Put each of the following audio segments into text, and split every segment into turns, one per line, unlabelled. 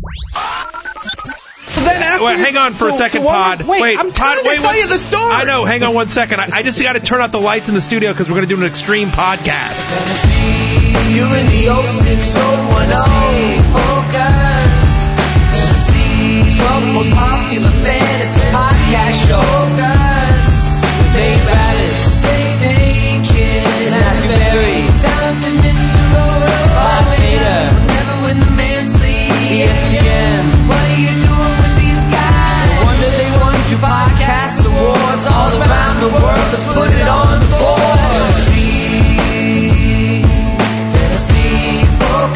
Wait, hang on for a second, Pod.
Wait, I'm trying to tell you the story.
I know, hang on 1 second. I just got to turn out the lights in the studio because we're going to do an extreme podcast.
You're in the 06010 focus. 12 most popular fantasy podcast shows. They balance, say naked, Matthew Berry, talented Mr. Bob Vader, never win the man's league. ESPN, what are you doing with these guys? No wonder they won 2 podcast awards all around the world. Let's put it on the board. Fantasy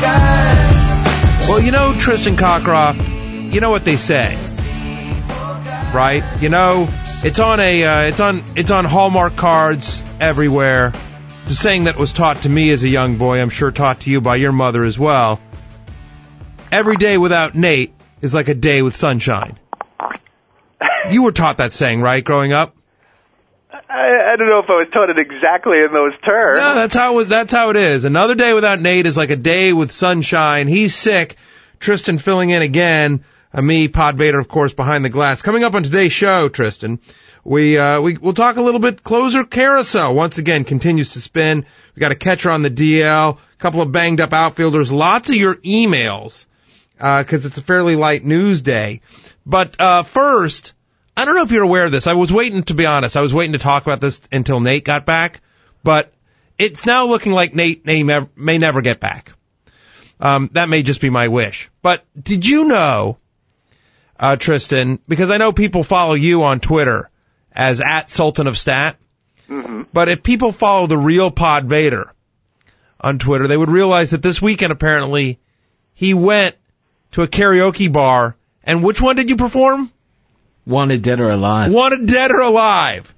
focus.
Well, you know, Tristan Cockcroft, you know what they say, right? You know, it's on Hallmark cards everywhere. It's a saying that was taught to me as a young boy. I'm sure taught to you by your mother as well. Every day without Nate is like a day with sunshine. You were taught that saying, right, growing up?
I don't know if I was taught it exactly in those terms.
No, that's how it is. Another day without Nate is like a day with sunshine. He's sick. Tristan filling in again. Me, Pod Vader, of course, behind the glass. Coming up on today's show, Tristan, we'll talk a little bit closer. Carousel once again continues to spin. We got a catcher on the DL, a couple of banged up outfielders, lots of your emails, because it's a fairly light news day. But first, I don't know if you're aware of this. I was waiting to talk about this until Nate got back, but it's now looking like Nate may never get back. That may just be my wish. But did you know, Tristan, because I know people follow you on Twitter as @SultanofStat, but if people follow the real Pod Vader on Twitter, they would realize that this weekend, apparently, he went to a karaoke bar, and which one did you perform?
Wanted Dead or Alive.
Wanted Dead or Alive.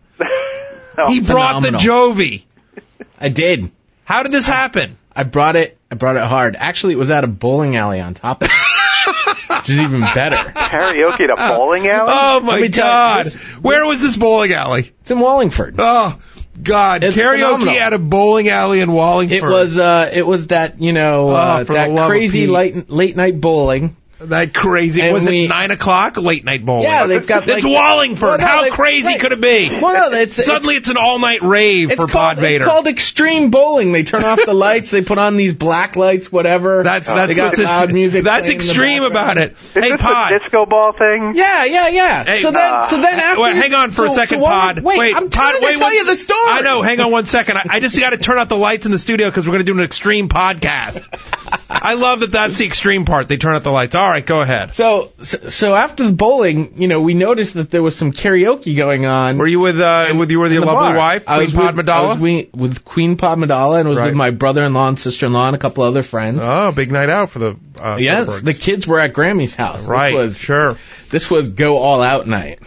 He brought the Jovi.
I did.
How did this happen?
I brought it hard. Actually, it was at a bowling alley on top of it. Which is even better.
Karaoke at a bowling alley?
Oh, my God. Where was this bowling alley?
It's in Wallingford.
Oh, God.
It's
Karaoke
phenomenal.
at a bowling alley in Wallingford.
It was that, that crazy late night bowling.
That crazy.
And
was it 9 o'clock? Late night bowling.
Yeah, they've got
It's Wallingford. How crazy could it be?
Well, no,
Suddenly it's an all-night rave for Pod Vader.
It's called extreme bowling. They turn off the lights. They put on these black lights, whatever.
That's
loud music.
That's extreme about it.
Is
Hey,
this
Pod.
the disco ball thing?
Yeah.
Hey,
so then after.
Wait, hang on for a second, Pod.
Wait, I'm trying to tell you the story.
I know. Hang on 1 second. I just got to turn out the lights in the studio because we're going to do an extreme podcast. I love that that's the extreme part. They turn out the lights. All right, go ahead.
So after the bowling, we noticed that there was some karaoke going on.
Were you with your lovely wife, Queen Pod Madala?
I was with Queen Pod Madala and was with my brother-in-law and sister-in-law and a couple other friends.
Oh, big night out for the
yes,
Silverbergs.
the kids were at Grammy's house.
Right, sure.
This was go all out night.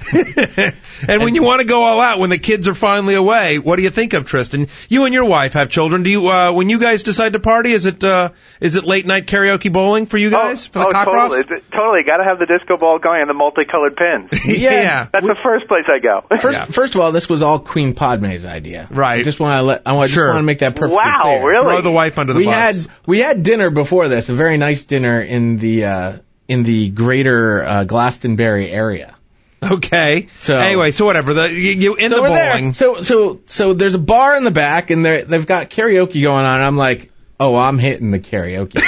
And when you want to go all out, when the kids are finally away, what do you think of, Tristan? You and your wife have children. Do you when you guys decide to party, is it late night karaoke bowling for you guys? For the Cockcrofts?
Totally. Got to have the disco ball going and the multicolored pins.
Yeah.
That's the first place I go.
First of all, this was all Queen Padme's idea.
Right.
I just want to make that perfectly clear.
Wow, really?
Throw the wife under the bus.
We had dinner before this, a very nice dinner in the greater Glastonbury area.
Okay.
So
anyway, so whatever. You into bowling.
So there's a bar in the back, and they've got karaoke going on. And I'm like, oh, I'm hitting the karaoke.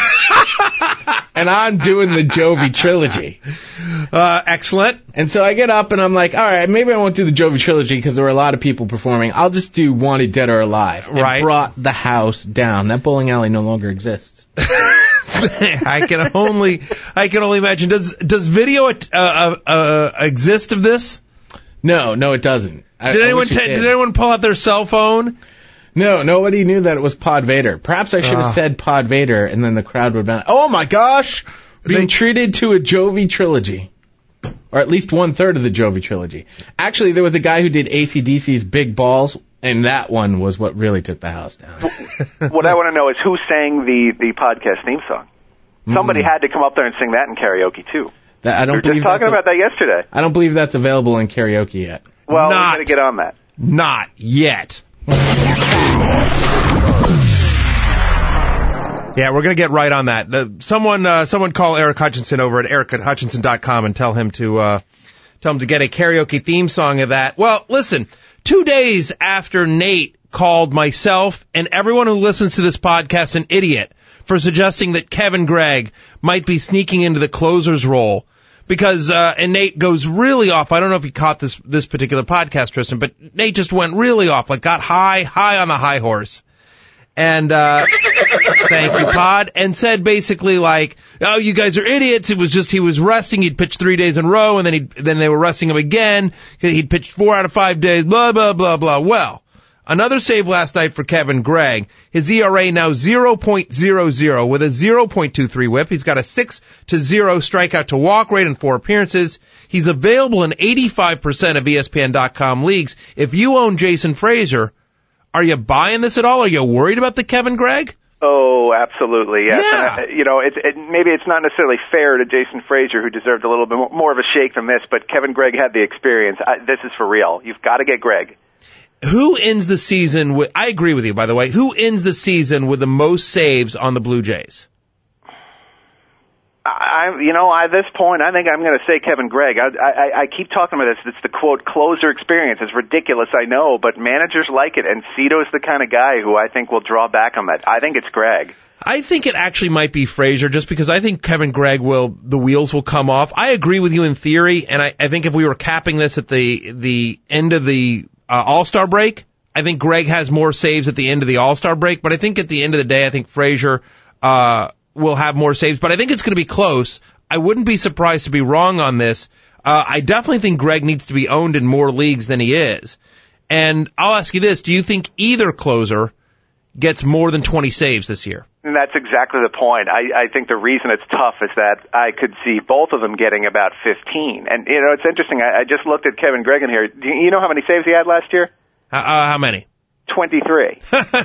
And I'm doing the Jovi trilogy.
Excellent.
And so I get up and I'm like, all right, maybe I won't do the Jovi trilogy because there were a lot of people performing. I'll just do Wanted Dead or Alive.
Right.
And brought the house down. That bowling alley no longer exists.
I can only imagine. Does video exist of this?
No, it doesn't.
Did anyone pull out their cell phone?
No, nobody knew that it was Pod Vader. Perhaps I should have said Pod Vader, and then the crowd would have been, oh my gosh, being treated to a Jovi trilogy. Or at least 1/3 of the Jovi trilogy. Actually, there was a guy who did AC/DC's Big Balls, and that one was what really took the house down.
What I want to know is who sang the podcast theme song. Somebody had to come up there and sing that in karaoke, too. We were just talking about that yesterday.
I don't believe that's available in karaoke yet.
Well, we're going to get on that.
Not yet. Yeah, we're going to get right on that. Someone call Eric Hutchinson over at erichutchinson.com and tell him to get a karaoke theme song of that. Well, listen, 2 days after Nate called myself and everyone who listens to this podcast an idiot for suggesting that Kevin Gregg might be sneaking into the closer's role because, and Nate goes really off. I don't know if you caught this particular podcast, Tristan, but Nate just went really off, like got high on the high horse. And, thank you, Pod, and said basically like, oh, you guys are idiots. It was just he was resting. He'd pitched 3 days in a row, and then they were resting him again. He'd pitched 4 out of 5 days, blah, blah, blah, blah. Well, another save last night for Kevin Gregg. His ERA now 0.00 with a 0.23 whip. He's got a 6-0 strikeout to walk rate in 4 appearances. He's available in 85% of ESPN.com leagues. If you own Jason Frazier, are you buying this at all? Are you worried about the Kevin Gregg?
Oh, absolutely, yes.
Yeah.
And, maybe it's not necessarily fair to Jason Frazier, who deserved a little bit more of a shake than this, but Kevin Gregg had the experience. This is for real. You've got to get Gregg.
Who ends the season with, I agree with you, by the way, who ends the season with the most saves on the Blue Jays?
At this point, I think I'm going to say Kevin Gregg. I keep talking about this. It's the, quote, closer experience. It's ridiculous, I know, but managers like it, and Cito's the kind of guy who I think will draw back on that. I think it's Gregg.
I think it actually might be Frazier, just because I think Kevin Gregg the wheels will come off. I agree with you in theory, and I think if we were capping this at the end of the All-Star break, I think Gregg has more saves at the end of the All-Star break, but I think at the end of the day, I think Frazier will have more saves, but I think it's going to be close. I wouldn't be surprised to be wrong on this. I definitely think Gregg needs to be owned in more leagues than he is. And I'll ask you this, do you think either closer gets more than 20 saves this year?
And that's exactly the point. I think the reason it's tough is that I could see both of them getting about 15. And, it's interesting. I just looked at Kevin Gregg in here. Do you know how many saves he had last year?
How many?
23.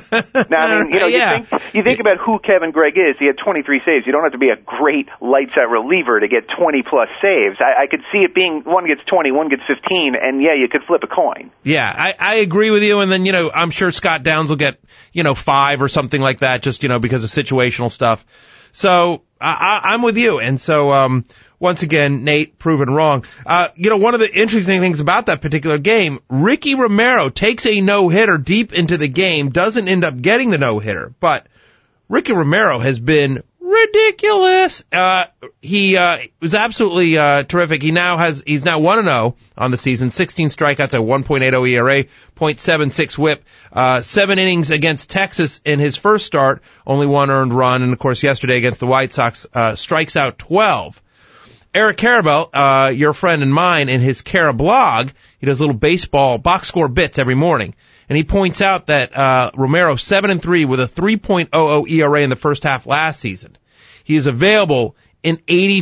Now, you think about who Kevin Gregg is. He had 23 saves. You don't have to be a great lights-out reliever to get 20-plus saves. I could see it being one gets 20, one gets 15, and, you could flip a coin.
Yeah, I agree with you, and then, I'm sure Scott Downs will get, 5 or something like that, just, because of situational stuff. So, I'm with you, and so, once again, Nate proven wrong. One of the interesting things about that particular game, Ricky Romero takes a no-hitter deep into the game, doesn't end up getting the no-hitter, but Ricky Romero has been ridiculous. He was absolutely terrific. He's now 1-0 on the season, 16 strikeouts at 1.80 ERA, 0.76 whip, 7 innings against Texas in his first start, only 1 earned run, and of course yesterday against the White Sox, strikes out 12. Eric Karabell, your friend and mine, in his Kara blog, he does little baseball box score bits every morning. And he points out that Romero 7-3 with a 3.00 ERA in the first half last season. He is available in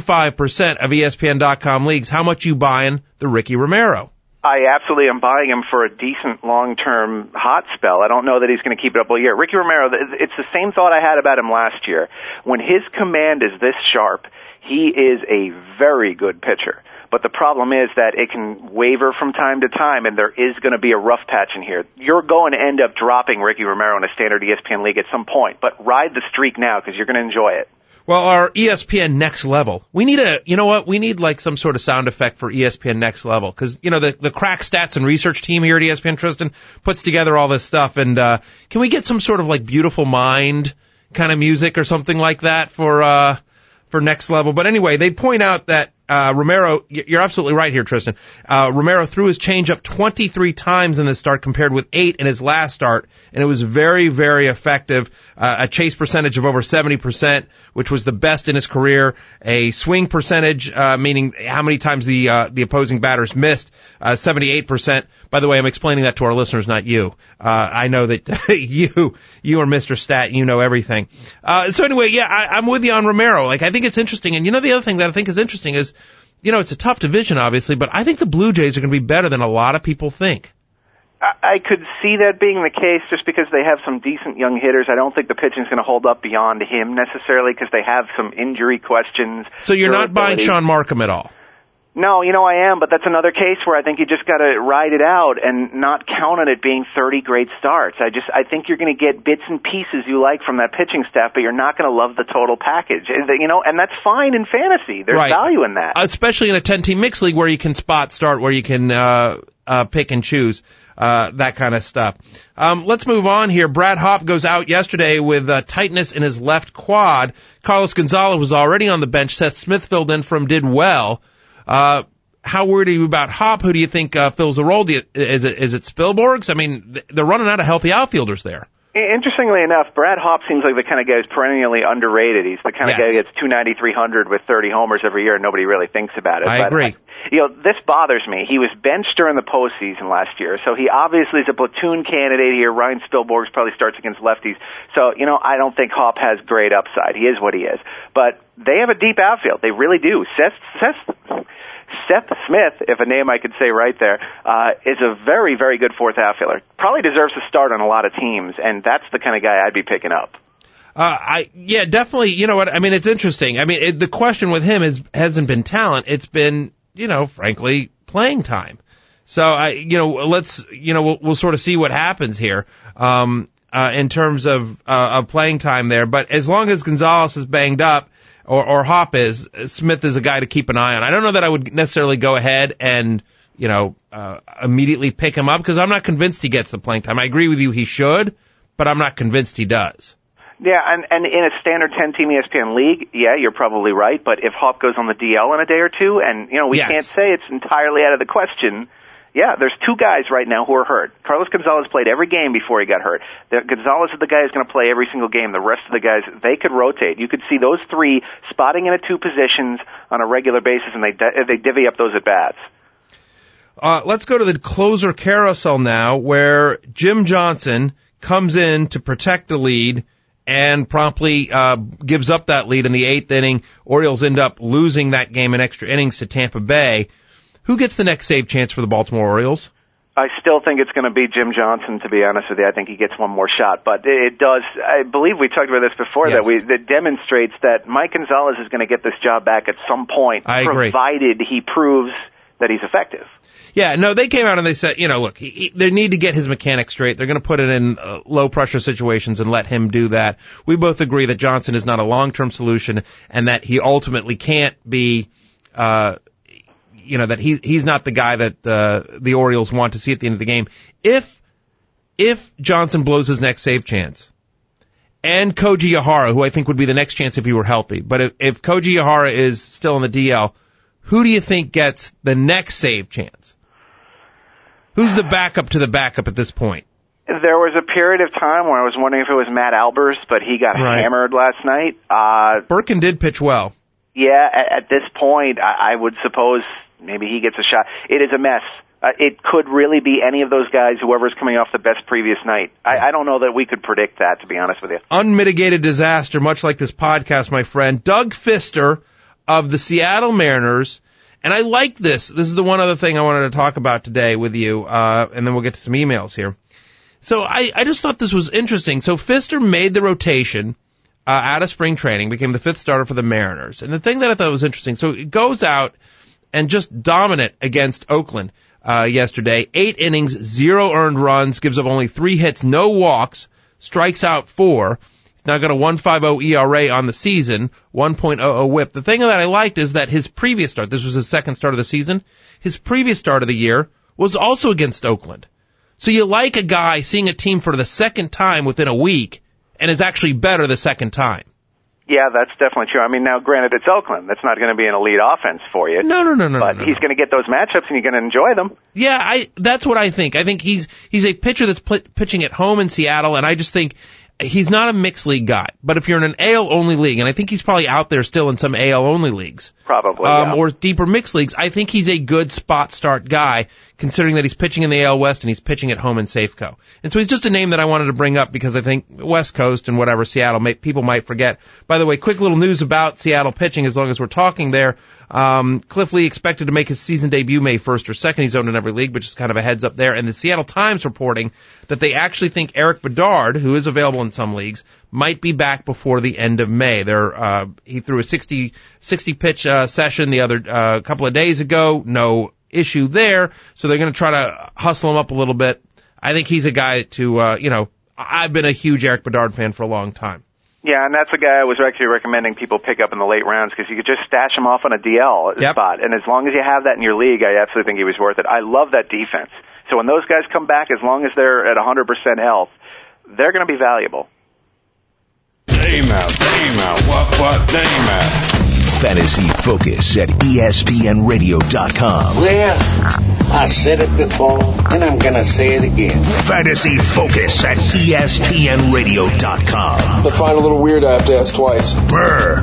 85% of ESPN.com leagues. How much you buying the Ricky Romero?
I absolutely am buying him for a decent long-term hot spell. I don't know that he's going to keep it up all year. Ricky Romero, it's the same thought I had about him last year. When his command is this sharp, he is a very good pitcher. But the problem is that it can waver from time to time, and there is going to be a rough patch in here. You're going to end up dropping Ricky Romero in a standard ESPN league at some point, but ride the streak now because you're going to enjoy it.
Well, our ESPN Next Level, we need we need like some sort of sound effect for ESPN Next Level, because, the crack stats and research team here at ESPN, Tristan, puts together all this stuff, and can we get some sort of like Beautiful Mind kind of music or something like that for Next Level? But anyway, they point out that Romero, you're absolutely right here, Tristan. Romero threw his changeup 23 times in this start compared with 8 in his last start, and it was very, very effective. A chase percentage of over 70%, which was the best in his career. A swing percentage, meaning how many times the opposing batters missed, 78%. By the way, I'm explaining that to our listeners, not you. I know that you are Mr. Stat, you know everything. So anyway, yeah, I'm with you on Romero. Like, I think it's interesting. And the other thing that I think is interesting is, it's a tough division, obviously, but I think the Blue Jays are going to be better than a lot of people think.
I could see that being the case just because they have some decent young hitters. I don't think the pitching's going to hold up beyond him necessarily because they have some injury questions.
So you're not buying Sean Markham at all?
No, I am, but that's another case where I think you just got to ride it out and not count on it being 30 great starts. I think you're going to get bits and pieces you like from that pitching staff, but you're not going to love the total package. And that's fine in fantasy. There's value in that.
Especially in a 10-team mixed league where you can spot start, where you can pick and choose. That kind of stuff. Let's move on here. Brad Hopp goes out yesterday with tightness in his left quad. Carlos Gonzalez was already on the bench. Seth Smith filled in from did well. How worried are you about Hopp? Who do you think fills the role? Is it Spielborgs? I mean, they're running out of healthy outfielders there.
Interestingly enough, Brad Hopp seems like the kind of guy who's perennially underrated. He's the kind of guy who gets 290, 300 with 30 homers every year, and nobody really thinks about it.
I agree.
This bothers me. He was benched during the postseason last year, so he obviously is a platoon candidate here. Ryan Spielborgs probably starts against lefties. So, I don't think Hopp has great upside. He is what he is. But they have a deep outfield. They really do. Seth Smith, if a name I could say right there, is a very, very good fourth outfielder. Probably deserves to start on a lot of teams, and that's the kind of guy I'd be picking up.
Definitely. You know what? I mean, it's interesting. I mean, the question with him hasn't been talent. It's been, frankly, playing time. So we'll sort of see what happens here, in terms of playing time there. But as long as Gonzalez is banged up, or Hopp is, Smith is a guy to keep an eye on. I don't know that I would necessarily go ahead and, immediately pick him up because I'm not convinced he gets the playing time. I agree with you, he should, but I'm not convinced he does.
Yeah, and in a standard 10-team ESPN league, you're probably right, but if Hopp goes on the DL in a day or two, and, we can't say it's entirely out of the question. Yeah, there's two guys right now who are hurt. Carlos Gonzalez played every game before he got hurt. Gonzalez is the guy who's going to play every single game. The rest of the guys, they could rotate. You could see those three spotting in two positions on a regular basis, and they divvy up those at-bats.
Let's go to the closer carousel now, where Jim Johnson comes in to protect the lead and promptly gives up that lead in the 8th inning. Orioles end up losing that game in extra innings to Tampa Bay. Who gets the next save chance for the Baltimore Orioles?
I still think it's going to be Jim Johnson, to be honest with you. I think he gets one more shot. But it does, I believe we talked about this before, that demonstrates that Mike Gonzalez is going to get this job back at some point, provided he proves that he's effective.
Yeah, no, they came out and they said, look, they need to get his mechanics straight. They're going to put it in low-pressure situations and let him do that. We both agree that Johnson is not a long-term solution and that he ultimately can't be that he's not the guy that the Orioles want to see at the end of the game. If Johnson blows his next save chance, and Koji Yahara, who I think would be the next chance if he were healthy, but if Koji Yahara is still in the DL, who do you think gets the next save chance? Who's the backup to the backup at this point?
There was a period of time where I was wondering if it was Matt Albers, but he got hammered last night.
Birkin did pitch well.
Yeah, at this point, I would suppose maybe he gets a shot. It is a mess. It could really be any of those guys, whoever's coming off the best previous night. I don't know that we could predict that, to be honest with you.
Unmitigated disaster, much like this podcast, my friend. Doug Fister of the Seattle Mariners. And I like this. This is the one other thing I wanted to talk about today with you, and then we'll get to some emails here. So I just thought this was interesting. So Fister made the rotation out of spring training, became the 5th starter for the Mariners. And the thing that I thought was interesting, so it goes out and just dominant against Oakland yesterday. 8 innings, 0 earned runs, gives up only 3 hits, no walks, strikes out 4. He's now got a 1.50 ERA on the season, 1.00 whip. The thing that I liked is that his previous start, this was his 2nd start of the season, his previous start of the year was also against Oakland. So you like a guy seeing a team for the 2nd time within a week and is actually better the 2nd time.
Yeah, that's definitely true. I mean, now, granted, it's Oakland. That's not going to be an elite offense for you.
No.
But he's going to get those matchups, and you're going to enjoy them.
Yeah, that's what I think. I think he's a pitcher that's pitching at home in Seattle, and I just think he's not a mixed league guy. But if you're in an AL-only league, and I think he's probably out there still in some AL-only leagues.
Probably, yeah.
Or deeper mixed leagues, I think he's a good spot start guy, considering that he's pitching in the AL West and he's pitching at home in Safeco. And so he's just a name that I wanted to bring up because I think West Coast and whatever, Seattle, people might forget. By the way, quick little news about Seattle pitching as long as we're talking there. Cliff Lee expected to make his season debut May 1st or 2nd. He's owned in every league, but just kind of a heads up there. And the Seattle Times reporting that they actually think Eric Bedard, who is available in some leagues, might be back before the end of May. He threw a 60 pitch session the other couple of days ago. No issue there. So they're going to try to hustle him up a little bit. I think he's a guy to, I've been a huge Eric Bedard fan for a long time.
Yeah, and that's a guy I was actually recommending people pick up in the late rounds because you could just stash him off on a DL spot. And as long as you have that in your league, I absolutely think he was worth it. I love that defense. So when those guys come back, as long as they're at 100% health, they're going to be valuable.
Name out, what, name out.
Fantasy Focus at ESPNRadio.com.
Well, I said it before, and I'm going to say it again.
Fantasy Focus at ESPNRadio.com.
I find a little weird I have to ask twice.
Brr.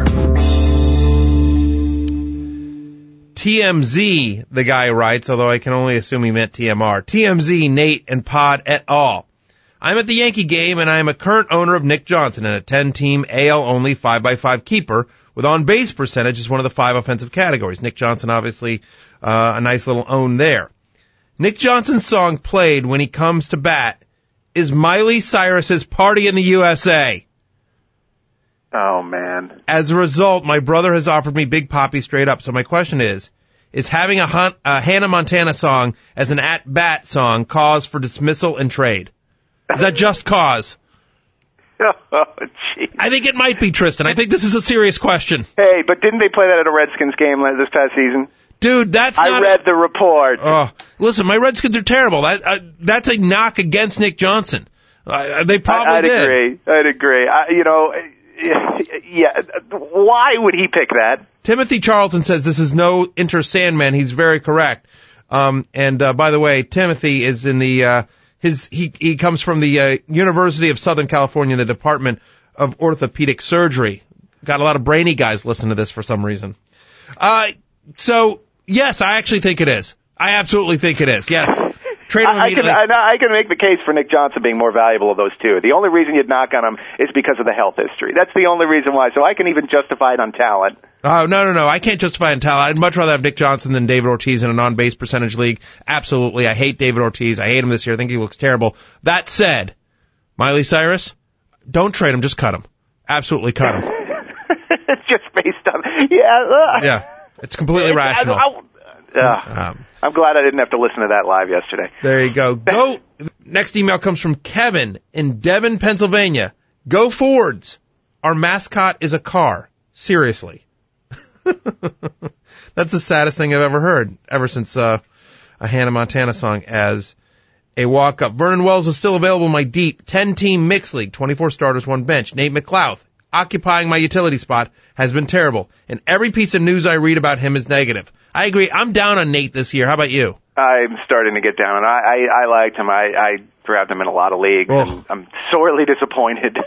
TMZ, the guy writes, although I can only assume he meant TMR. TMZ, Nate, and Pod et al. I'm at the Yankee game, and I am a current owner of Nick Johnson and a 10-team AL-only 5x5 keeper with on-base percentage as one of the 5 offensive categories. Nick Johnson, obviously, a nice little own there. Nick Johnson's song played when he comes to bat is Miley Cyrus's Party in the USA.
Oh, man.
As a result, my brother has offered me Big Papi straight up. So my question is having a Hannah Montana song as an at-bat song cause for dismissal and trade? Is that just cause?
Oh, jeez.
I think it might be, Tristan. I think this is a serious question.
Hey, but didn't they play that at a Redskins game this past season?
Dude, that's not...
I read the report.
Listen, my Redskins are terrible. That's a knock against Nick Johnson. They probably did.
I'd agree. Yeah. Why would he pick that?
Timothy Charlton says this is no Enter Sandman. He's very correct. And by the way, Timothy is in the... He comes from the University of Southern California in the Department of Orthopedic Surgery. Got a lot of brainy guys listening to this for some reason. So, yes, I actually think it is. I absolutely think it is. Yes. Trade him immediately.
I can make the case for Nick Johnson being more valuable of those two. The only reason you'd knock on him is because of the health history. That's the only reason why. So I can even justify it on talent.
Oh, no. I can't justify it on talent. I'd much rather have Nick Johnson than David Ortiz in a non-base percentage league. Absolutely. I hate David Ortiz. I hate him this year. I think he looks terrible. That said, Miley Cyrus, don't trade him. Just cut him. Absolutely cut him.
Just based on... Yeah.
Yeah. It's completely rational.
I'm glad I didn't have to listen to that live yesterday.
There you go. Next email comes from Kevin in Devon, Pennsylvania. Go Fords. Our mascot is a car. Seriously. That's the saddest thing I've ever heard, ever since a Hannah Montana song as a walk-up. Vernon Wells is still available in my deep 10-team mixed league, 24 starters, 1 bench. Nate McLouth, occupying my utility spot, has been terrible, and every piece of news I read about him is negative. I agree. I'm down on Nate this year. How about you?
I'm starting to get down, and I liked him. I grabbed him in a lot of leagues, and I'm sorely disappointed.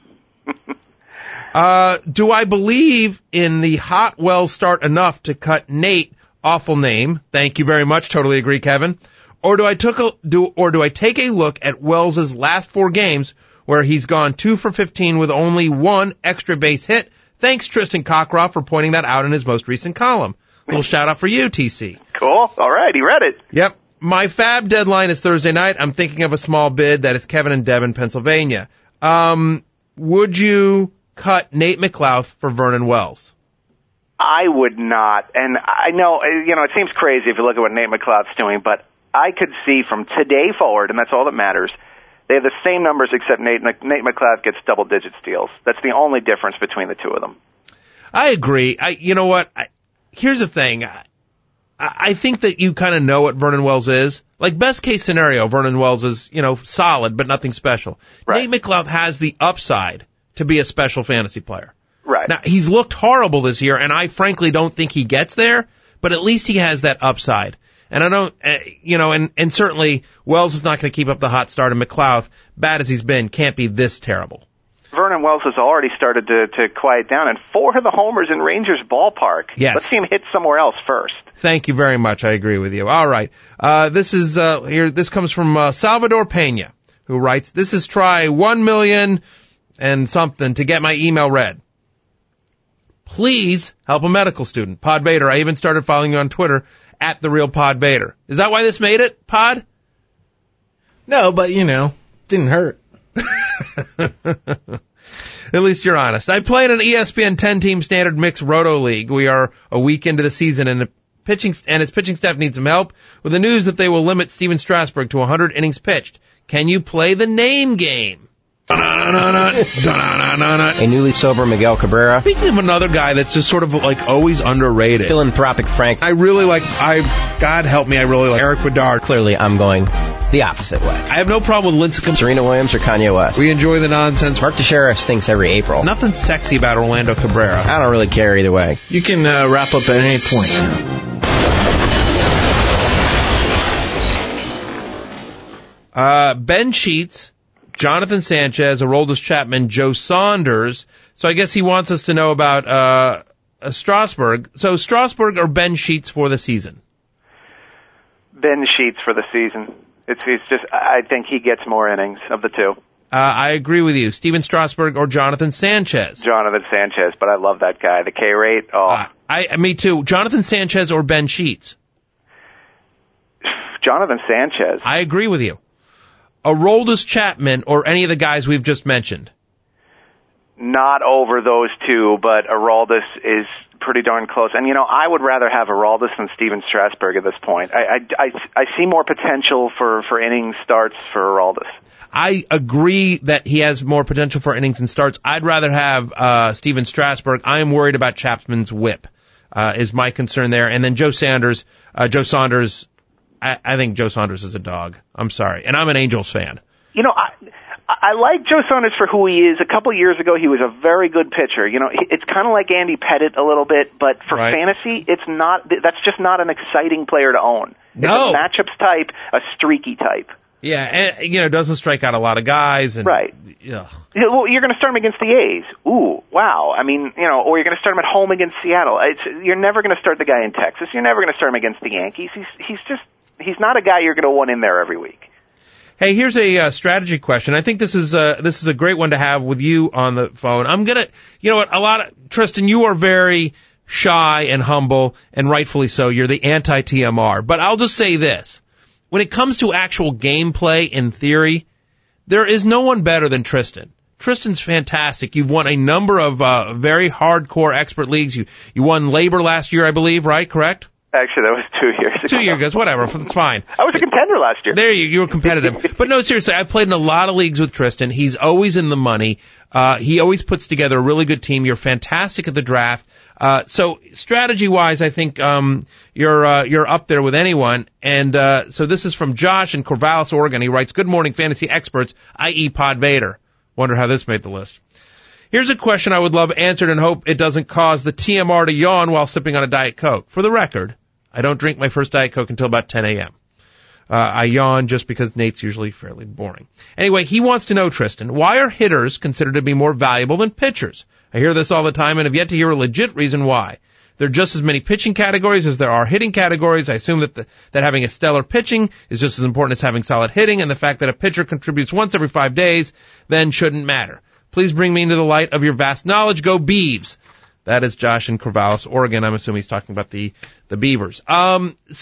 Do I believe in the hot Wells start enough to cut Nate? Awful name. Thank you very much. Totally agree, Kevin. Or do I take a look at Wells's last 4 games where he's gone 2 for 15 with only 1 extra base hit? Thanks, Tristan Cockcroft, for pointing that out in his most recent column. Little shout out for you, TC.
Cool. All right. He read it.
Yep. My fab deadline is Thursday night. I'm thinking of a small bid. That is Kevin in Devon, Pennsylvania. Would you cut Nate McLouth for Vernon Wells?
I would not. And I know, it seems crazy if you look at what Nate McLouth's doing, but I could see from today forward, and that's all that matters, they have the same numbers except Nate McLouth gets double-digit steals. That's the only difference between the two of them.
I agree. You know what? Here's the thing. I think that you kind of know what Vernon Wells is. Like, best case scenario, Vernon Wells is, solid, but nothing special.
Right.
Nate McLouth has the upside to be a special fantasy player.
Right.
Now, he's looked horrible this year, and I frankly don't think he gets there, but at least he has that upside. And I don't, and certainly Wells is not going to keep up the hot start, and McLouth, bad as he's been, can't be this terrible.
Vernon Wells has already started to quiet down, and 4 of the homers in Rangers ballpark.
Yes.
Let's see him hit somewhere else first.
Thank you very much. I agree with you. All right. This comes from Salvador Pena, who writes, this is try 1 million and something to get my email read. Please help a medical student. Pod Bader. I even started following you on Twitter at the real Pod Bader. Is that why this made it, Pod?
No, but didn't hurt.
At least you're honest. I play in an ESPN 10-team standard mixed roto league. We are a week into the season, and his pitching staff needs some help with the news that they will limit Steven Strasburg to 100 innings pitched. Can you play the name game?
A newly sober Miguel Cabrera.
Speaking of another guy that's just sort of like always underrated.
Philanthropic Frank.
God help me, I really like Eric Bedard.
Clearly, I'm going the opposite way.
I have no problem with Lincecum.
Serena Williams or Kanye West.
We enjoy the nonsense.
Mark Teixeira stinks every April.
Nothing sexy about Orlando Cabrera.
I don't really care either way.
You can wrap up at any point.
Ben Sheets, Jonathan Sanchez, Aroldis Chapman, Joe Saunders. So I guess he wants us to know about Strasburg. So Strasburg or Ben Sheets for the season?
Ben Sheets for the season. It's just, I think he gets more innings of the two.
I agree with you. Steven Strasburg or Jonathan Sanchez?
Jonathan Sanchez, but I love that guy. The K rate,
me too. Jonathan Sanchez or Ben Sheets?
Jonathan Sanchez.
I agree with you. Aroldis Chapman or any of the guys we've just mentioned?
Not over those two, but Aroldis is pretty darn close. And, I would rather have Aroldis than Steven Strasburg at this point. I see more potential for inning starts for Aroldis.
I agree that he has more potential for innings and starts. I'd rather have Steven Strasburg. I am worried about Chapman's whip, is my concern there. And then Joe Saunders, I think Joe Saunders is a dog. I'm sorry. And I'm an Angels fan.
I like Joe Saunders for who he is. A couple years ago, he was a very good pitcher. It's kind of like Andy Pettitte a little bit, but for fantasy, that's just not an exciting player to own.
No.
It's a matchups type, a streaky type.
Yeah, and, doesn't strike out a lot of guys. And,
right.
Ugh.
Well, you're going to start him against the A's. Ooh, wow. I mean, or you're going to start him at home against Seattle. You're never going to start the guy in Texas. You're never going to start him against the Yankees. He's not a guy you're going to want in there every week.
Hey, here's a strategy question. I think this is a great one to have with you on the phone. I'm gonna, Tristan, you are very shy and humble, and rightfully so. You're the anti-TMR. But I'll just say this. When it comes to actual gameplay in theory, there is no one better than Tristan. Tristan's fantastic. You've won a number of very hardcore expert leagues. You won Labor last year, I believe, right? Correct?
Actually, that was 2 years ago.
2 years ago, whatever, it's fine.
I was a contender last year.
There you were competitive. But no, seriously, I've played in a lot of leagues with Tristan. He's always in the money. He always puts together a really good team. You're fantastic at the draft. So strategy-wise, I think you're up there with anyone. And so this is from Josh in Corvallis, Oregon. He writes, "Good morning, fantasy experts, i.e. Pod Vader." Wonder how this made the list. Here's a question I would love answered and hope it doesn't cause the TMR to yawn while sipping on a Diet Coke. For the record, I don't drink my first Diet Coke until about 10 a.m. I yawn just because Nate's usually fairly boring. Anyway, he wants to know, Tristan, why are hitters considered to be more valuable than pitchers? I hear this all the time and have yet to hear a legit reason why. There are just as many pitching categories as there are hitting categories. I assume that having a stellar pitching is just as important as having solid hitting, and the fact that a pitcher contributes once every 5 days then shouldn't matter. Please bring me into the light of your vast knowledge. Go Beavs. That is Josh in Corvallis, Oregon. I'm assuming he's talking about the Beavers. I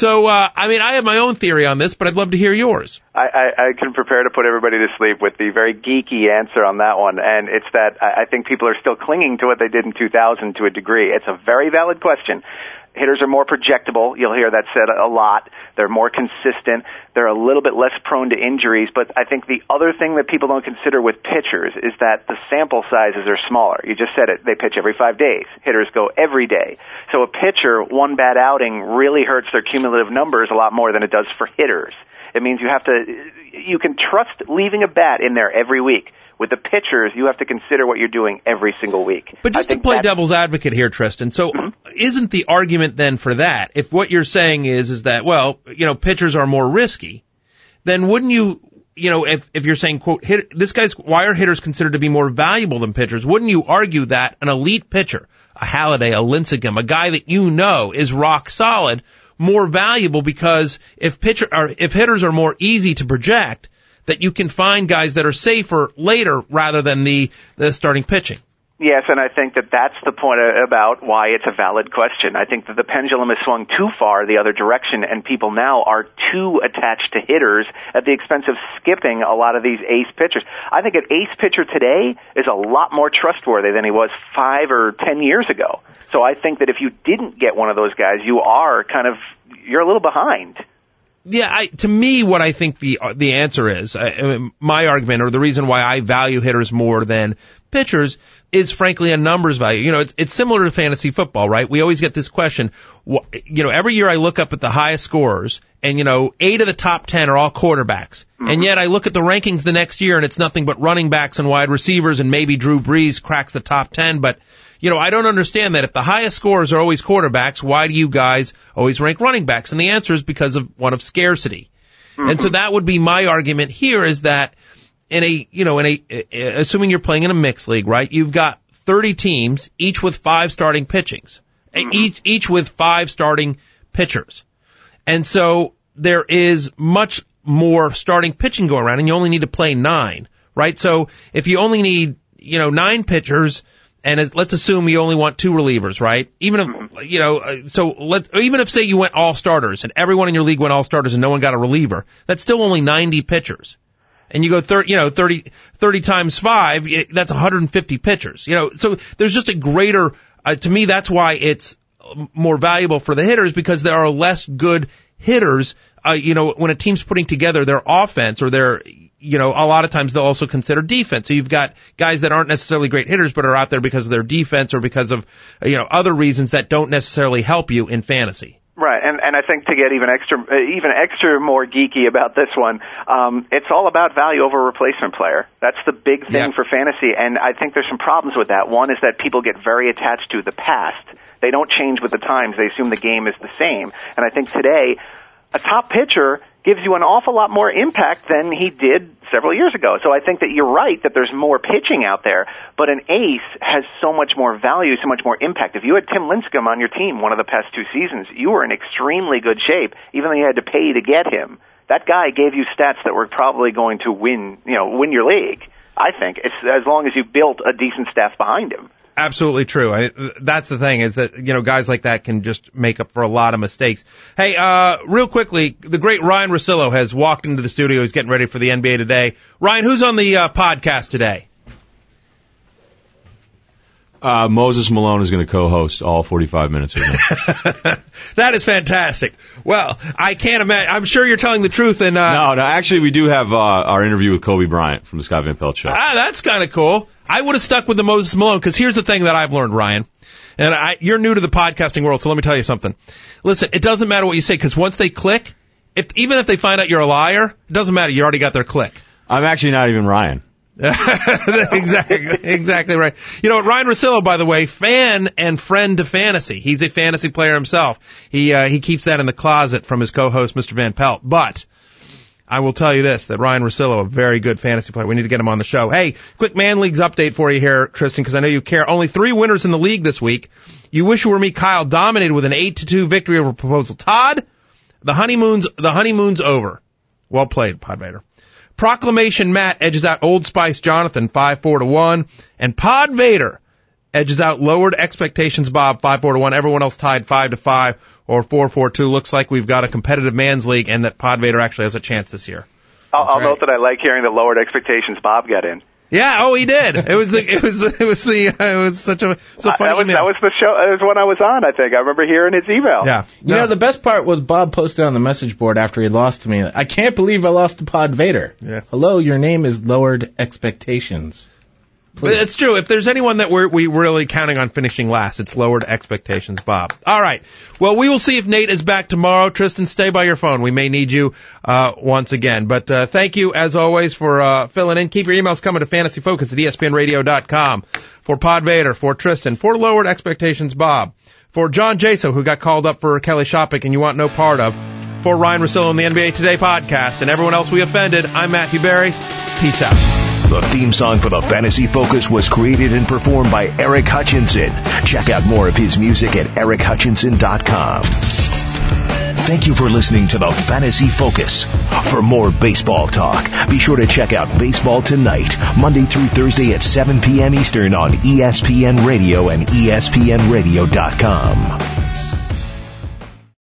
have my own theory on this, but I'd love to hear yours.
I can prepare to put everybody to sleep with the very geeky answer on that one, and it's that I think people are still clinging to what they did in 2000 to a degree. It's a very valid question. Hitters are more projectable. You'll hear that said a lot. They're more consistent. They're a little bit less prone to injuries. But I think the other thing that people don't consider with pitchers is that the sample sizes are smaller. You just said it. They pitch every 5 days. Hitters go every day. So a pitcher, one bad outing really hurts their cumulative numbers a lot more than it does for hitters. It means you can trust leaving a bat in there every week. With the pitchers, you have to consider what you're doing every single week.
But just to play devil's advocate here, Tristan, so isn't the argument then for that, if what you're saying is that, pitchers are more risky, then wouldn't you, if you're saying, quote, why are hitters considered to be more valuable than pitchers? Wouldn't you argue that an elite pitcher, a Halladay, a Lincecum, a guy that is rock solid, more valuable because if hitters are more easy to project, that you can find guys that are safer later rather than the starting pitching?
Yes, and I think that that's the point about why it's a valid question. I think that the pendulum has swung too far the other direction, and people now are too attached to hitters at the expense of skipping a lot of these ace pitchers. I think an ace pitcher today is a lot more trustworthy than he was 5 or 10 years ago. So I think that if you didn't get one of those guys, you're a little behind.
Yeah, to me, what I think the answer is, my argument, or the reason why I value hitters more than pitchers, is frankly a numbers value. You know, it's similar to fantasy football, right? We always get this question. You know, every year I look up at the highest scorers, and 8 of the top 10 are all quarterbacks. Mm-hmm. And yet I look at the rankings the next year, and it's nothing but running backs and wide receivers, and maybe Drew Brees cracks the top 10. But I don't understand that. If the highest scorers are always quarterbacks, why do you guys always rank running backs? And the answer is because of one of scarcity. Mm-hmm. And so that would be my argument here, is that assuming you're playing in a mixed league, right? You've got 30 teams, each with 5 starting pitchings, each with 5 starting pitchers. And so there is much more starting pitching going around, and you only need to play 9, right? So if you only need, 9 pitchers, and let's assume you only want 2 relievers, right? Even if, even if say you went all starters and everyone in your league went all starters and no one got a reliever, that's still only 90 pitchers. And you go 30 times 5, that's 150 pitchers. So there's just a greater, to me, that's why it's more valuable for the hitters, because there are less good hitters. When a team's putting together their offense, or their, a lot of times they'll also consider defense. So you've got guys that aren't necessarily great hitters, but are out there because of their defense or because of, other reasons that don't necessarily help you in fantasy.
Right, and I think to get even extra more geeky about this one, it's all about value over replacement player. That's the big thing for fantasy, and I think there's some problems with that. One is that people get very attached to the past. They don't change with the times. They assume the game is the same. And I think today, a top pitcher gives you an awful lot more impact than he did several years ago. So I think that you're right that there's more pitching out there, but an ace has so much more value, so much more impact. If you had Tim Lincecum on your team one of the past 2 seasons, you were in extremely good shape, even though you had to pay to get him. That guy gave you stats that were probably going to win your league, I think, as long as you built a decent staff behind him.
Absolutely true. That's the thing, is that, guys like that can just make up for a lot of mistakes. Hey, real quickly, the great Ryan Russillo has walked into the studio. He's getting ready for the NBA today. Ryan, who's on the podcast today?
Moses Malone is going to co-host all 45 minutes of it.
That is fantastic. Well, I can't imagine. I'm sure you're telling the truth. And
No, actually, we do have our interview with Kobe Bryant from the Scott Van Pelt Show.
That's kind of cool. I would have stuck with the Moses Malone, because here's the thing that I've learned, Ryan. And you're new to the podcasting world, so let me tell you something. Listen, it doesn't matter what you say, because once they click, even if they find out you're a liar, it doesn't matter. You already got their click.
I'm actually not even Ryan.
Exactly right. Ryan Russillo, by the way, fan and friend to fantasy. He's a fantasy player himself. He keeps that in the closet from his co-host, Mr. Van Pelt. But I will tell you this, that Ryan Russillo, a very good fantasy player. We need to get him on the show. Hey, quick Man Leagues update for you here, Tristan, because I know you care. Only 3 winners in the league this week. You Wish You Were Me, Kyle, dominated with an 8-2 victory over Proposal Todd. The honeymoon's over. Well played, Podvader. Proclamation Matt edges out Old Spice Jonathan 5-4-1. And Podvader edges out Lowered Expectations Bob 5-4-1. Everyone else tied 5-5 or 4-4-2. Looks like we've got a competitive man's league, and that Podvader actually has a chance this year.
I'll note that I like hearing the Lowered Expectations Bob got in.
Yeah, oh, he did. It was such a funny email.
That was the show. It was when I was on, I think. I remember hearing his email.
Yeah.
No. The best part was Bob posted on the message board after he lost to me. I can't believe I lost to Podvader.
Yeah.
Hello, your name is Lowered Expectations.
But it's true. If there's anyone that we really counting on finishing last, it's Lowered Expectations, Bob. All right. Well, we will see if Nate is back tomorrow. Tristan, stay by your phone. We may need you once again. But thank you, as always, for filling in. Keep your emails coming to fantasyfocus at ESPNradio.com. For Podvader, for Tristan, for Lowered Expectations, Bob, for John Jaso, who got called up for Kelly Shopping and you want no part of, for Ryan Russillo on the NBA Today podcast, and everyone else we offended, I'm Matthew Berry. Peace out.
The theme song for the Fantasy Focus was created and performed by Eric Hutchinson. Check out more of his music at erichutchinson.com. Thank you for listening to the Fantasy Focus. For more baseball talk, be sure to check out Baseball Tonight, Monday through Thursday at 7 p.m. Eastern on ESPN Radio and ESPNRadio.com.